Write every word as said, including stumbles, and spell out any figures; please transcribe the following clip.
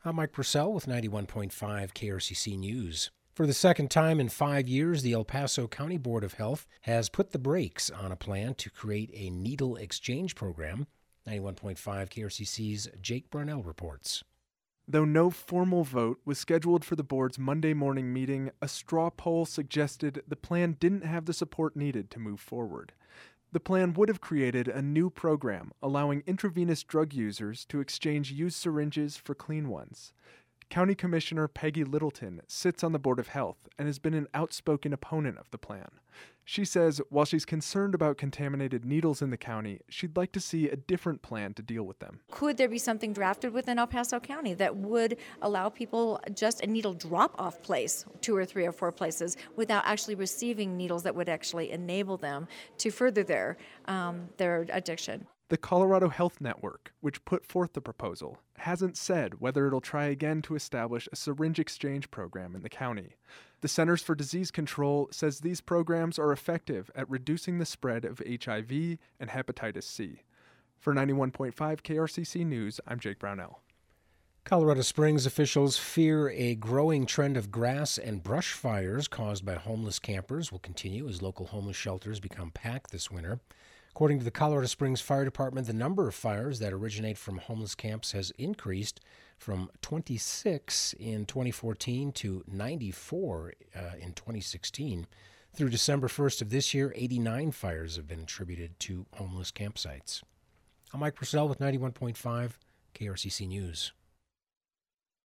I'm Mike Purcell with ninety-one point five K R C C News. For the second time in five years, the El Paso County Board of Health has put the brakes on a plan to create a needle exchange program. ninety-one point five K R C C's Jake Brownell reports. Though no formal vote was scheduled for the board's Monday morning meeting, a straw poll suggested the plan didn't have the support needed to move forward. The plan would have created a new program allowing intravenous drug users to exchange used syringes for clean ones. County Commissioner Peggy Littleton sits on the Board of Health and has been an outspoken opponent of the plan. She says while she's concerned about contaminated needles in the county, she'd like to see a different plan to deal with them. Could there be something drafted within El Paso County that would allow people just a needle drop-off place, two or three or four places, without actually receiving needles that would actually enable them to further their um, their addiction? The Colorado Health Network, which put forth the proposal, hasn't said whether it'll try again to establish a syringe exchange program in the county. The Centers for Disease Control says these programs are effective at reducing the spread of H I V and hepatitis C. For ninety-one point five K R C C News, I'm Jake Brownell. Colorado Springs officials fear a growing trend of grass and brush fires caused by homeless campers will continue as local homeless shelters become packed this winter. According to the Colorado Springs Fire Department, the number of fires that originate from homeless camps has increased from twenty-six in twenty fourteen to ninety-four uh, in twenty sixteen. Through December first of this year, eighty-nine fires have been attributed to homeless campsites. I'm Mike Purcell with ninety-one point five K R C C News.